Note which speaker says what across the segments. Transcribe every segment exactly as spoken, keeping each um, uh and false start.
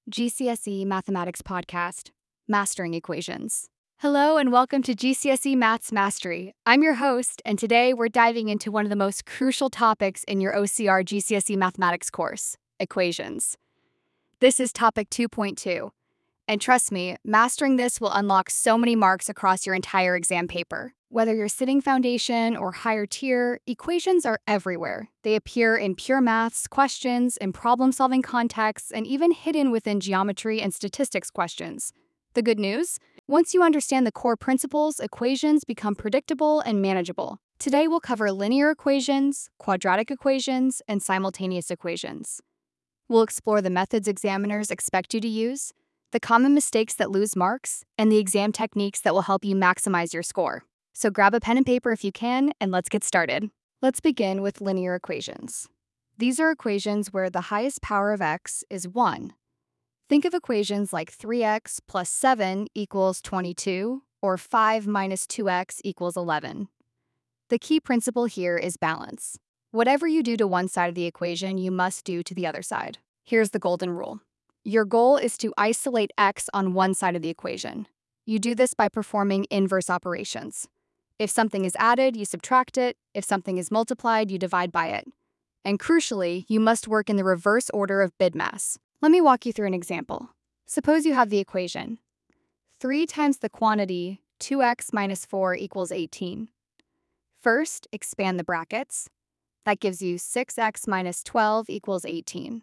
Speaker 1: G C S E Mathematics Podcast, Mastering Equations. Hello and welcome to G C S E Maths Mastery. I'm your host, and today we're diving into one of the most crucial topics in your O C R G C S E Mathematics course, equations. This is topic two point two, and trust me, mastering this will unlock so many marks across your entire exam paper. Whether you're sitting foundation or higher tier, equations are everywhere. They appear in pure maths questions, in problem-solving contexts, and even hidden within geometry and statistics questions. The good news? Once you understand the core principles, equations become predictable and manageable. Today we'll cover linear equations, quadratic equations, and simultaneous equations. We'll explore the methods examiners expect you to use, the common mistakes that lose marks, and the exam techniques that will help you maximize your score. So grab a pen and paper if you can, and let's get started. Let's begin with linear equations. These are equations where the highest power of x is one. Think of equations like three x plus seven equals twenty-two, or five minus two x equals eleven. The key principle here is balance. Whatever you do to one side of the equation, you must do to the other side. Here's the golden rule. Your goal is to isolate x on one side of the equation. You do this by performing inverse operations. If something is added, you subtract it. If something is multiplied, you divide by it. And crucially, you must work in the reverse order of BIDMAS. Let me walk you through an example. Suppose you have the equation three times the quantity two x minus four equals eighteen. First, expand the brackets. That gives you six x minus twelve equals eighteen.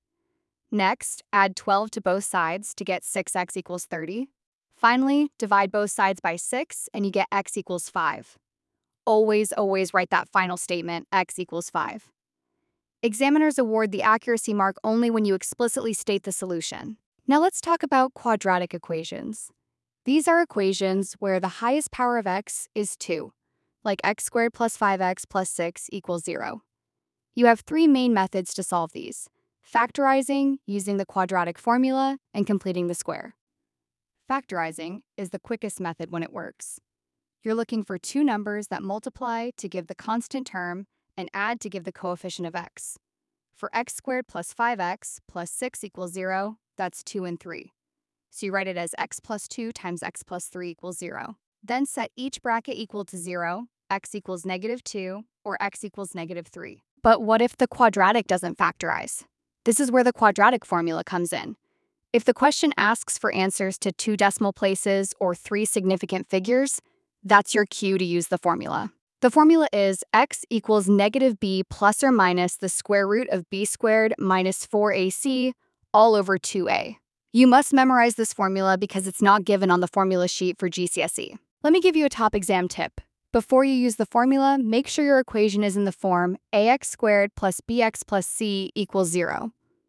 Speaker 1: Next, add twelve to both sides to get six x equals thirty. Finally, divide both sides by six and you get x equals five. Always, always write that final statement, x equals five. Examiners award the accuracy mark only when you explicitly state the solution. Now let's talk about quadratic equations. These are equations where the highest power of x is two, like x squared plus five x plus six equals zero. You have three main methods to solve these: factorizing, using the quadratic formula, and completing the square. Factorizing is the quickest method when it works. You're looking for two numbers that multiply to give the constant term and add to give the coefficient of x. For x squared plus five x plus six equals zero, that's two and three. So you write it as x plus two times x plus three equals zero. Then set each bracket equal to zero, x equals negative two, or x equals negative three. But what if the quadratic doesn't factorize? This is where the quadratic formula comes in. If the question asks for answers to two decimal places or three significant figures, that's your cue to use the formula. The formula is x equals negative b plus or minus the square root of b squared minus four a c all over two a. You must memorize this formula because it's not given on the formula sheet for G C S E. Let me give you a top exam tip. Before you use the formula, make sure your equation is in the form ax squared plus bx plus c equals zero.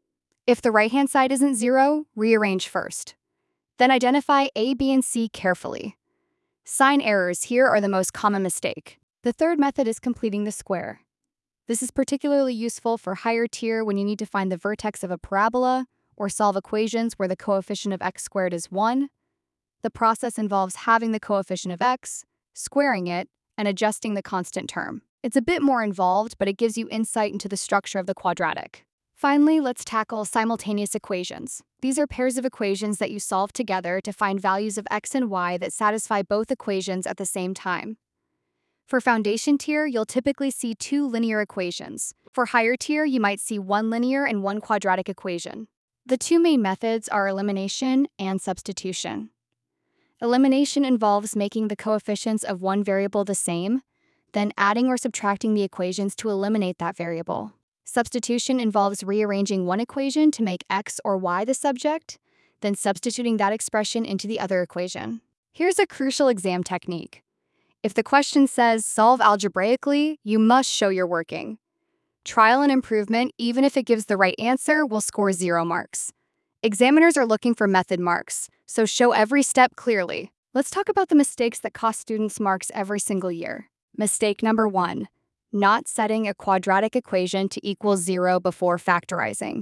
Speaker 1: If the right-hand side isn't zero, rearrange first. Then identify a, b, and c carefully. Sign errors here are the most common mistake. The third method is completing the square. This is particularly useful for higher tier when you need to find the vertex of a parabola or solve equations where the coefficient of x squared is one. The process involves having the coefficient of x, squaring it, and adjusting the constant term. It's a bit more involved, but it gives you insight into the structure of the quadratic. Finally, let's tackle simultaneous equations. These are pairs of equations that you solve together to find values of x and y that satisfy both equations at the same time. For foundation tier, you'll typically see two linear equations. For higher tier, you might see one linear and one quadratic equation. The two main methods are elimination and substitution. Elimination involves making the coefficients of one variable the same, then adding or subtracting the equations to eliminate that variable. Substitution involves rearranging one equation to make x or y the subject, then substituting that expression into the other equation. Here's a crucial exam technique. If the question says solve algebraically, you must show you're working. Trial and improvement, even if it gives the right answer, will score zero marks. Examiners are looking for method marks, so show every step clearly. Let's talk about the mistakes that cost students marks every single year. Mistake number one. Not setting a quadratic equation to equal zero before factorizing.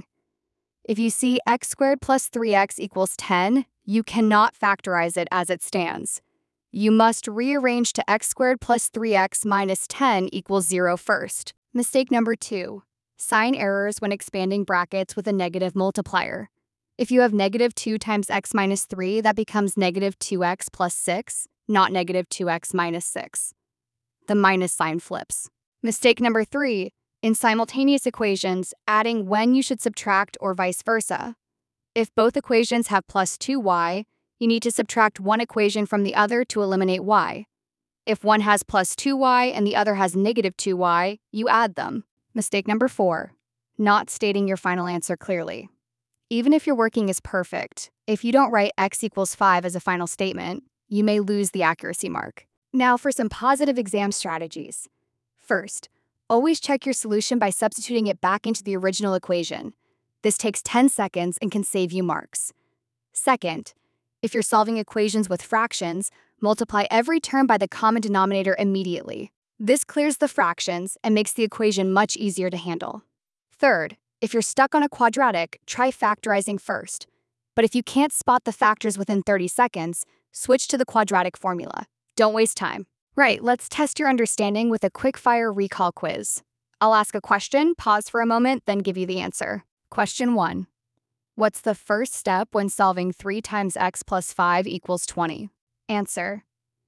Speaker 1: If you see x squared plus three x equals ten, you cannot factorize it as it stands. You must rearrange to x squared plus three x minus ten equals zero first. Mistake number two. Sign errors when expanding brackets with a negative multiplier. If you have negative two times x minus three, that becomes negative two x plus six, not negative two x minus six. The minus sign flips. Mistake number three, in simultaneous equations, adding when you should subtract or vice versa. If both equations have plus two y, you need to subtract one equation from the other to eliminate y. If one has plus two y and the other has negative two y, you add them. Mistake number four, not stating your final answer clearly. Even if your working is perfect, if you don't write x equals five as a final statement, you may lose the accuracy mark. Now for some positive exam strategies. First, always check your solution by substituting it back into the original equation. This takes ten seconds and can save you marks. Second, if you're solving equations with fractions, multiply every term by the common denominator immediately. This clears the fractions and makes the equation much easier to handle. Third, if you're stuck on a quadratic, try factorizing first. But if you can't spot the factors within thirty seconds, switch to the quadratic formula. Don't waste time. Right, let's test your understanding with a quick-fire recall quiz. I'll ask a question, pause for a moment, then give you the answer. Question one. What's the first step when solving three times x plus five equals twenty? Answer.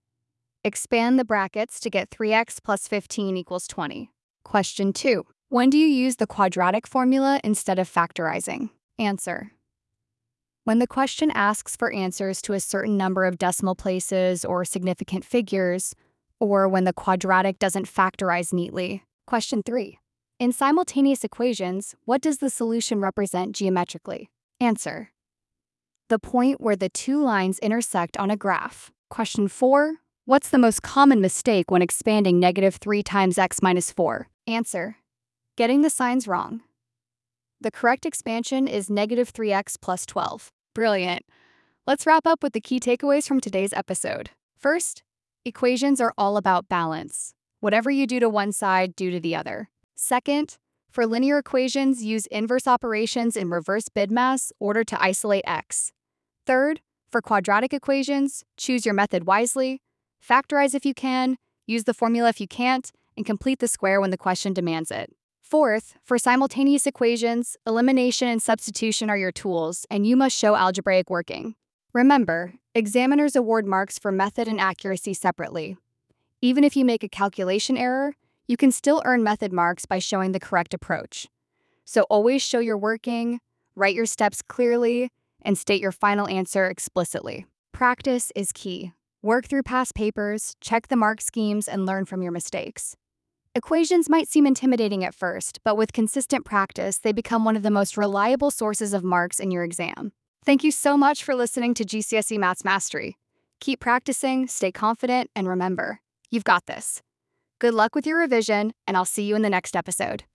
Speaker 1: Expand the brackets to get three x plus fifteen equals twenty. Question two. When do you use the quadratic formula instead of factorizing? Answer. When the question asks for answers to a certain number of decimal places or significant figures, or when the quadratic doesn't factorize neatly. Question three. In simultaneous equations, what does the solution represent geometrically? Answer. The point where the two lines intersect on a graph. Question four. What's the most common mistake when expanding negative three times x minus four? Answer. Getting the signs wrong. The correct expansion is negative three x plus twelve. Brilliant. Let's wrap up with the key takeaways from today's episode. First, equations are all about balance. Whatever you do to one side, do to the other. Second, for linear equations, use inverse operations in reverse BIDMAS order to isolate x. Third, for quadratic equations, choose your method wisely. Factorize if you can, use the formula if you can't, and complete the square when the question demands it. Fourth, for simultaneous equations, elimination and substitution are your tools, and you must show algebraic working. Remember, examiners award marks for method and accuracy separately. Even if you make a calculation error, you can still earn method marks by showing the correct approach. So always show your working, write your steps clearly, and state your final answer explicitly. Practice is key. Work through past papers, check the mark schemes, and learn from your mistakes. Equations might seem intimidating at first, but with consistent practice, they become one of the most reliable sources of marks in your exam. Thank you so much for listening to G C S E Maths Mastery. Keep practicing, stay confident, and remember, you've got this. Good luck with your revision, and I'll see you in the next episode.